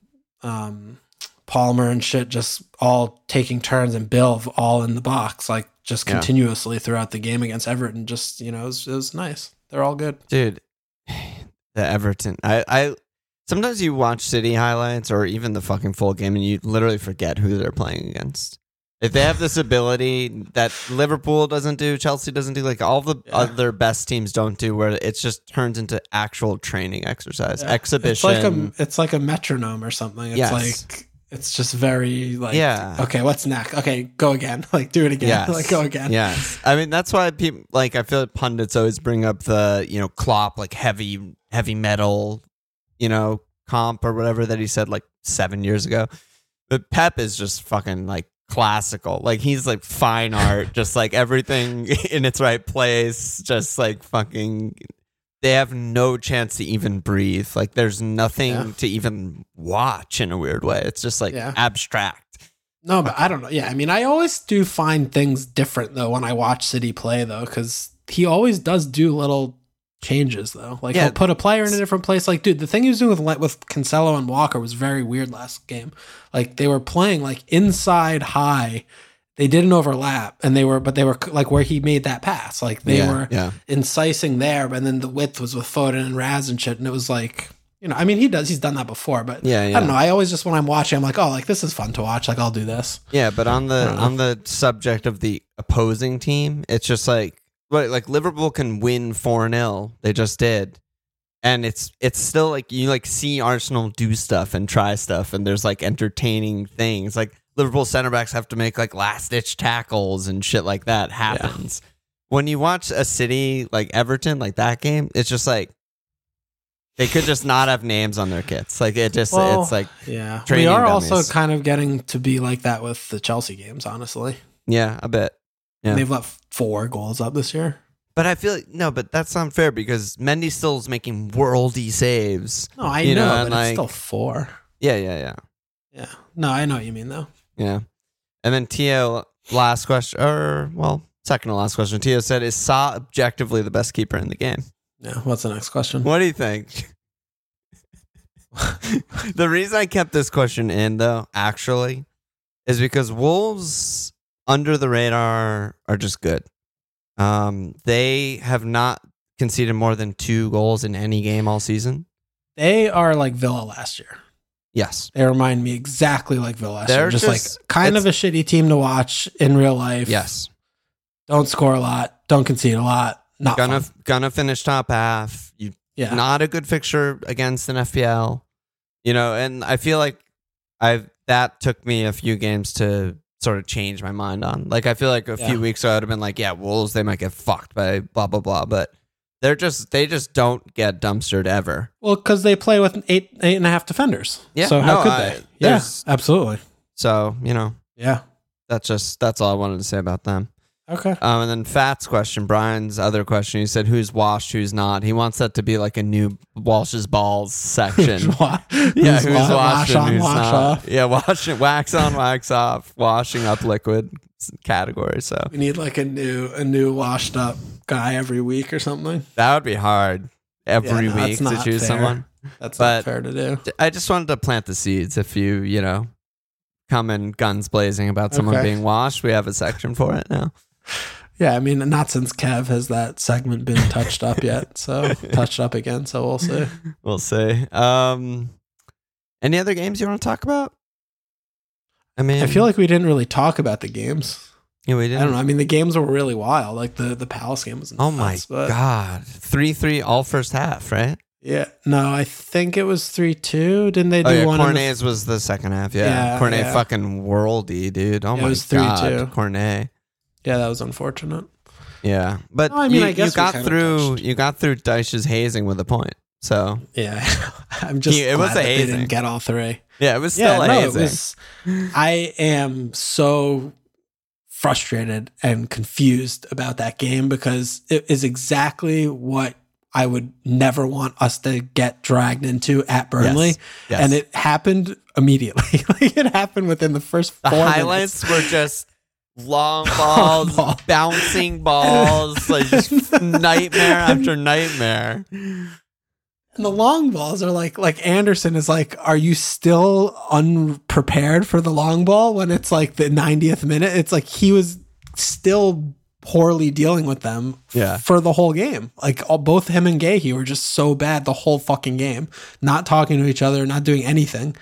Palmer and shit, just all taking turns, and Bill all in the box, like just continuously throughout the game against Everton. Just it was nice. They're all good, dude. The Everton. I sometimes you watch City highlights or even the fucking full game and you literally forget who they're playing against. If they have this ability that Liverpool doesn't do, Chelsea doesn't do, like all the other best teams don't do, where it just turns into actual training exercise, exhibition. It's like a metronome or something. It's like it's just very like, okay, what's next? Okay, go again. Like do it again. Yes. Like go again. Yes. I mean, that's why people like, I feel like pundits always bring up the, Klopp, like heavy metal, comp or whatever that he said like 7 years ago. But Pep is just fucking like classical. Like he's like fine art, just like everything in its right place, just like fucking. They have no chance to even breathe. Like there's nothing to even watch in a weird way. It's just like abstract. No, but I don't know. Yeah, I mean, I always do find things different though when I watch City play though, because he always does do little changes though. Like he'll put a player in a different place. Like, dude, the thing he was doing with Cancelo and Walker was very weird last game. Like they were playing like inside high. They didn't overlap, and they were like where he made that pass. Like they were incising there, but then the width was with Foden and Raz and shit, and it was like, I mean, he's done that before, but I don't know. I always just when I'm watching, I'm like, oh, like this is fun to watch. Like I'll do this. Yeah, but on the subject of the opposing team, it's just like Liverpool can win 4-0. They just did. And it's still like you like see Arsenal do stuff and try stuff, and there's like entertaining things. Like Liverpool center backs have to make like last ditch tackles and shit like that happens. When you watch a City like Everton, like that game, it's just like they could just not have names on their kits. Like it's like we are dummies. also kind of getting to be like that with the Chelsea games, honestly. Yeah, a bit. Yeah. They've let 4 goals up this year. But I feel like, no, but that's unfair because Mendy still is making worldy saves. No, I know, but it's still 4. Yeah. Yeah. No, I know what you mean, though. Yeah. And then Tio, last question, second to last question. Tio said, is Sa objectively the best keeper in the game? Yeah. What's the next question? What do you think? The reason I kept this question in, though, actually, is because Wolves under the radar are just good. They have not conceded more than 2 goals in any game all season. They are like Villa last year. Yes. They remind me exactly like Villa last year. Just like kind of a shitty team to watch in real life. Yes. Don't score a lot. Don't concede a lot. Not gonna finish top half. Not a good fixture against an FPL. And I feel like that took me a few games to sort of change my mind on. Like I feel like a few weeks ago I would have been like, yeah, Wolves, they might get fucked by blah blah blah, but they just don't get dumpstered ever. Well, because they play with 8.5 defenders. Yeah. So how could they? Yeah, absolutely. So yeah, that's all I wanted to say about them. Okay. And then Fat's question, Brian's other question, he said, who's washed, who's not? He wants that to be like a new Walsh's Balls section. Who's washed and who's not. Off. Yeah, wax on, wax off, washing up liquid category. So we need like a new washed up guy every week or something. That would be hard. every week to choose someone. That's not fair to do. I just wanted to plant the seeds. If you come in guns blazing about someone being washed, we have a section for it now. Yeah, I mean, not since Kev has that segment been touched up yet. So touched up again. So we'll see. We'll see. Any other games you want to talk about? I mean, I feel like we didn't really talk about the games. Yeah, we didn't. I don't know. I mean, the games were really wild. Like the Palace game was nuts. Oh my God. 3-3 all first half, right? Yeah. No, I think it was 3-2. Didn't they do one? Cornet's was the second half. Yeah. Cornet fucking worldy, dude. Oh my God. It was 3-2. Cornet. Yeah, that was unfortunate. Yeah. But I mean, I guess you got through Dyche's hazing with a point. So yeah, I'm just glad that they didn't get all three. Yeah, it was still hazing. I am so frustrated and confused about that game because it is exactly what I would never want us to get dragged into at Burnley. Yes. And it happened immediately. Like it happened within the first 4 minutes. The highlights were just long balls, bouncing balls, like just nightmare after nightmare. And the long balls are like Anderson is like, are you still unprepared for the long ball when it's like the 90th minute? It's like he was still poorly dealing with them for the whole game. Like both him and Gahey were just so bad the whole fucking game. Not talking to each other, not doing anything.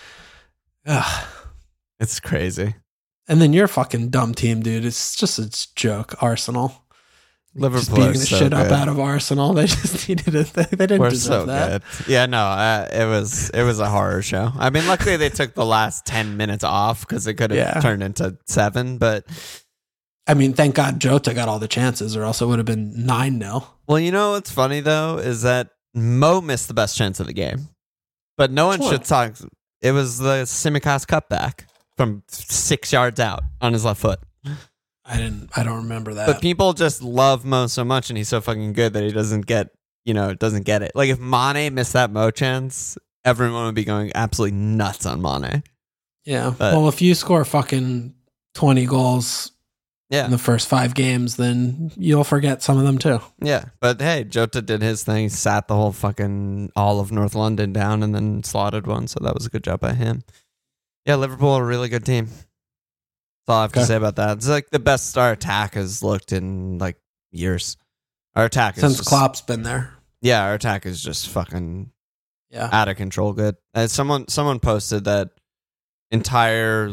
Ugh. It's crazy. And then your fucking dumb team, dude. It's just a joke. Arsenal. Liverpool just beating the shit up out of Arsenal. They just needed it. They didn't deserve that. Good. Yeah, no, it was a horror show. I mean, luckily they took the last 10 minutes off because it could have turned into 7. But I mean, thank God Jota got all the chances, or else it would have been 9-0. Well, you know what's funny though is that Mo missed the best chance of the game, but no one should talk. It was the Tsimikas cutback from 6 yards out on his left foot. I don't remember that. But people just love Mo so much, and he's so fucking good that he doesn't get it. Like if Mane missed that Mo chance, everyone would be going absolutely nuts on Mane. Yeah. Well, if you score fucking 20 goals in the first 5 games, then you'll forget some of them too. Yeah. But hey, Jota did his thing. He sat the whole fucking all of North London down and then slotted one. So that was a good job by him. Yeah, Liverpool, a really good team. That's all I have to say about that. It's like the best our attack has looked in like years. Our attack is since Klopp's been there. Yeah, our attack is just fucking out of control good. Someone posted that entire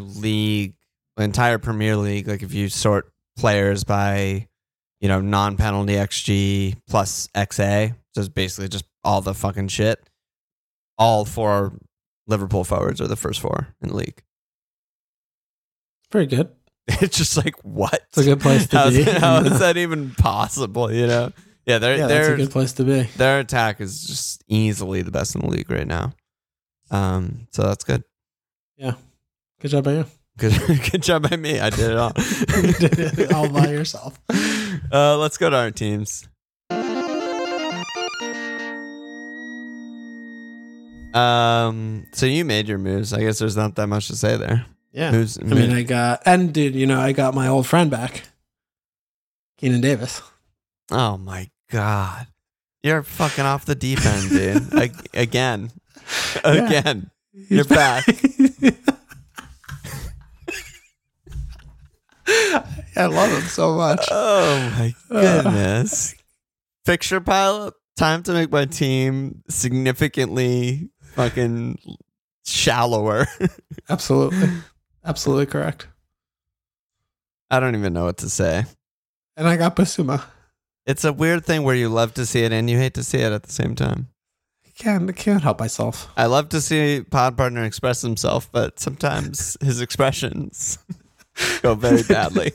Premier League, like if you sort players by, non-penalty XG plus XA, just basically just all the fucking shit. All 4 Liverpool forwards are the first 4 in the league. Pretty good. It's just like, what? It's a good place to be. How is that even possible? Yeah, that's a good place to be. Their attack is just easily the best in the league right now. So that's good. Yeah. Good job by you. Good job by me. I did it all. You did it all by yourself. Let's go to our teams. So you made your moves. I guess there's not that much to say there. Yeah. I got my old friend back. Keenan Davis. Oh my God. You're fucking off the deep end, dude. Again. You're back. I love him so much. Oh my goodness. Fixture pileup. Time to make my team significantly fucking shallower. Absolutely correct. I don't even know what to say. And I got Basuma. It's a weird thing where you love to see it and you hate to see it at the same time. I can't help myself. I love to see pod partner express himself, but sometimes his expressions go very badly.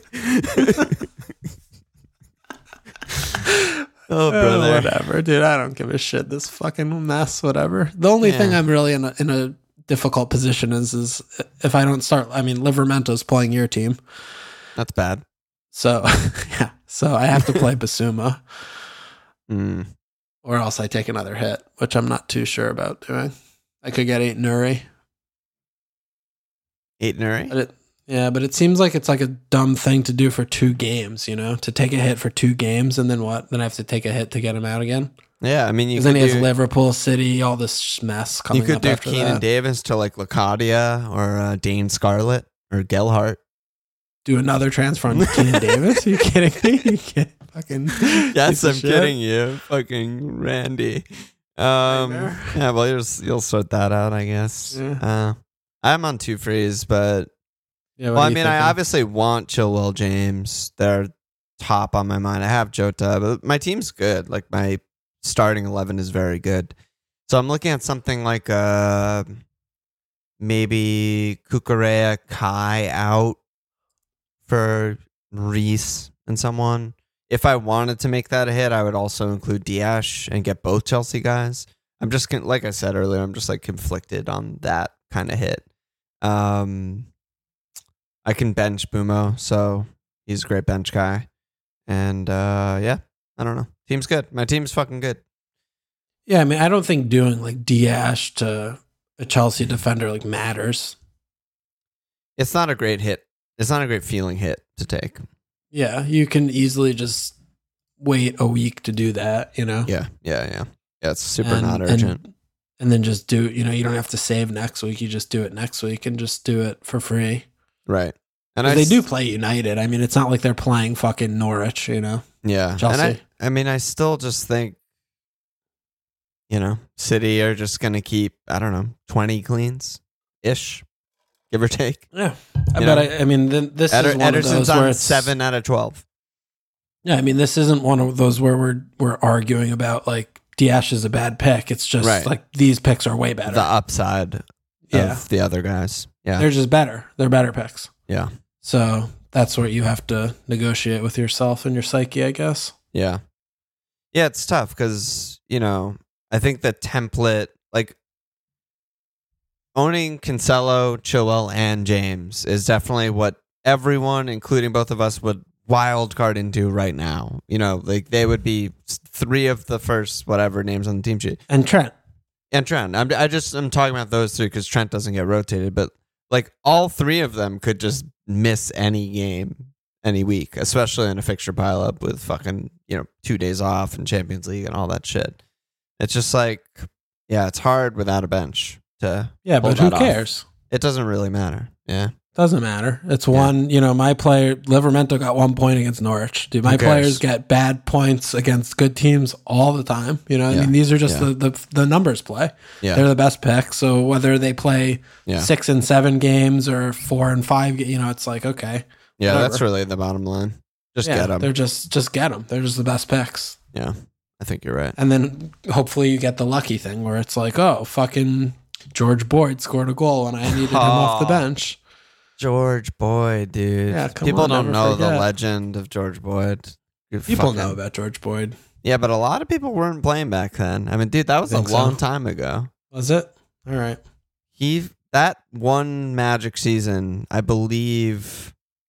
Oh, brother. Whatever, dude. I don't give a shit. This fucking mess, whatever. The only thing I'm really in a difficult position is if I don't start. I mean, Livermento's playing your team. That's bad. So, So I have to play Basuma. Or else I take another hit, which I'm not too sure about doing. I could get 8 Nuri. 8 Nuri? But it seems like it's like a dumb thing to do for 2 games, to take a hit for 2 games and then what? Then I have to take a hit to get him out again? Yeah, I mean, because then he has Liverpool, City, all this mess coming up. You could do Keenan Davis to like Lacadia or Dane Scarlett or Gelhart. Do another transfer on Keenan Davis? Are you kidding me? You can't fucking. Yes, I'm kidding you, fucking Randy. Yeah, well, you'll sort that out, I guess. Yeah. I'm on 2 frees, but well, I mean, I obviously want Chilwell James. They're top on my mind. I have Jota, but my team's good. Like my starting 11 is very good. So I'm looking at something like maybe Cucurella, Kai out for Reece and someone. If I wanted to make that a hit, I would also include Diash and get both Chelsea guys. I'm just, like I said earlier, I'm just like conflicted on that kind of hit. I can bench Bumo, so he's a great bench guy. And yeah, I don't know. Team's good. My team's fucking good. Yeah, I mean, I don't think doing like Diash to a Chelsea defender like matters. It's not a great hit. It's not a great feeling hit to take. Yeah, you can easily just wait a week to do that, you know? Yeah, it's super not urgent. And then just do, you don't have to save next week. You just do it next week and just do it for free. Right. And they do play United. I mean, it's not like they're playing fucking Norwich, Yeah. Chelsea. And I mean, I still just think, City are just going to keep, 20 cleans-ish, give or take. Yeah. I mean, this is one of those where it's 7 out of 12. Yeah, I mean, this isn't one of those where we're arguing about, like, Diash is a bad pick. It's just, like, these picks are way better. The upside of the other guys. Yeah. They're just better. They're better picks. Yeah. So that's what you have to negotiate with yourself and your psyche, I guess. Yeah. Yeah, it's tough because, I think the template, like, owning Cancelo, Chilwell, and James is definitely what everyone, including both of us, would wild card into right now. Like they would be 3 of the first whatever names on the team sheet. And Trent. I'm talking about those 3 because Trent doesn't get rotated, but like all 3 of them could just miss any game any week, especially in a fixture pileup with fucking 2 days off and Champions League and all that shit. It's just like, yeah, it's hard without a bench to but who cares? Off. It doesn't really matter. Yeah. Doesn't matter. It's one, my player, Livramento got 1 point against Norwich. Dude, my players get bad points against good teams all the time. I mean, these are just the numbers play. Yeah. They're the best picks. So whether they play 6 and 7 games or 4 and 5, it's like, okay. Yeah, whatever. That's really the bottom line. Just get them. They're just get them. They're just the best picks. Yeah, I think you're right. And then hopefully you get the lucky thing where it's like, oh, fucking George Boyd scored a goal and I needed him off the bench. George Boyd, dude. Yeah, people don't know the legend of George Boyd. People know about George Boyd. Yeah, but a lot of people weren't playing back then. I mean, dude, that was a long time ago. Was it? All right. That one Magic season, I believe,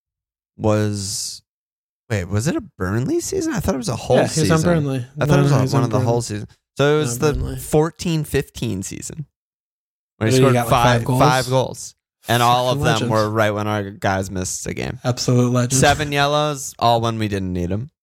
was it a Burnley season? I thought it was a whole season. He's on Burnley. I thought it was one of the whole season. So it was the 14-15 season. Where he scored 5 goals. And all of them were right when our guys missed a game. Absolute legend. 7 yellows, all when we didn't need them.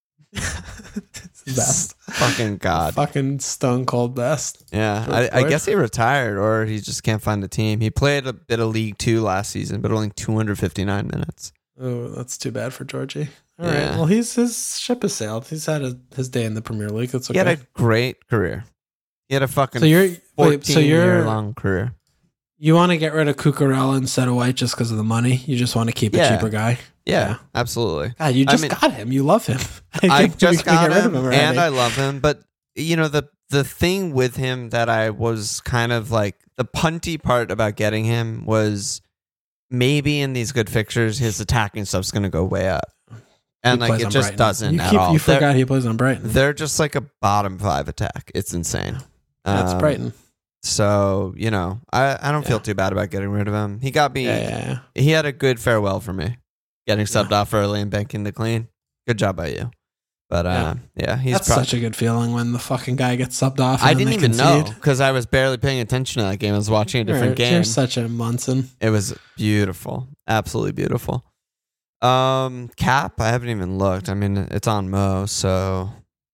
Best. Fucking God. Fucking stone cold best. Yeah. I guess he retired or he just can't find a team. He played a bit of League 2 last season, but only 259 minutes. Oh, that's too bad for Georgie. All right. Well, his ship has sailed. He's had his day in the Premier League. That's okay. He had a great career. He had a fucking 14-year-long career. You want to get rid of Cucurella instead of White just because of the money? You just want to keep a cheaper guy? Yeah, absolutely. God, you just got him. You love him. I just got him, and I love him. But, the thing with him that I was kind of like, the punty part about getting him was maybe in these good fixtures, his attacking stuff's going to go way up. And it just Brighton. Doesn't at all. You forgot he plays on Brighton. They're just like a bottom 5 attack. It's insane. That's Brighton. So, I don't feel too bad about getting rid of him. He got me. Yeah. He had a good farewell for me. Getting subbed off early and banking the clean. Good job by you. But, he's That's such a good feeling when the fucking guy gets subbed off. I didn't even know because I was barely paying attention to that game. I was watching a different game. You're such a Munson. It was beautiful. Absolutely beautiful. Cap, I haven't even looked. I mean, it's on Mo, so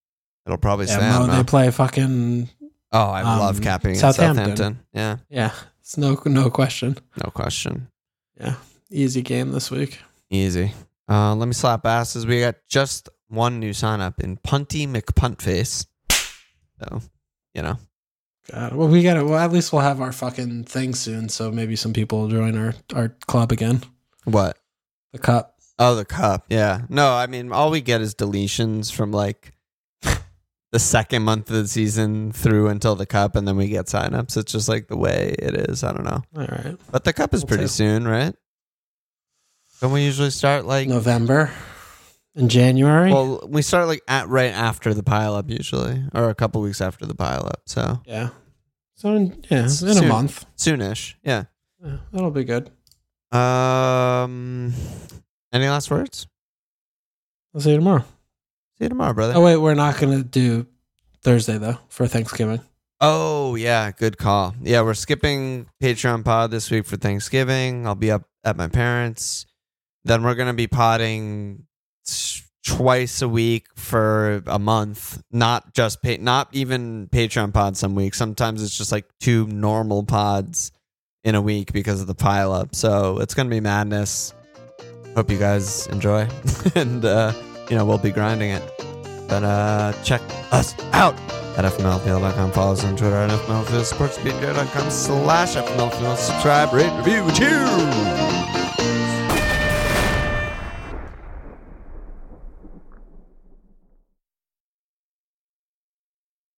It'll probably stay on. They play fucking. Oh, I love capping at Southampton. Yeah. Yeah. It's no question. No question. Yeah. Easy game this week. Easy. Let me slap asses. We got just one new sign up in Punty McPuntface. So, God, well, at least we'll have our fucking thing soon. So maybe some people will join our club again. What? The cup. Oh, the cup. Yeah. No, I mean, all we get is deletions from like the second month of the season through until the cup, and then we get signups. It's just like the way it is. I don't know. All right. But the cup is pretty soon, right? Don't we usually start like November and January? Well, we start like right after the pile up usually, or a couple weeks after the pile up. So yeah. So in a month. Soonish. Yeah. That'll be good. Any last words? I'll see you tomorrow. See you tomorrow, brother. Oh, wait, we're not going to do Thursday, though, for Thanksgiving. Oh, yeah, good call. Yeah, we're skipping Patreon pod this week for Thanksgiving. I'll be up at my parents'. Then we're going to be podding twice a week for a month. Not even Patreon pods some weeks. Sometimes it's just like 2 normal pods in a week because of the pile up. So it's going to be madness. Hope you guys enjoy. And, we'll be grinding it. But check us out at fmlfl.com. Follow us on Twitter at fmlfl, sportsbeatgo.com/fmlfl. Subscribe, rate, review. Cheers!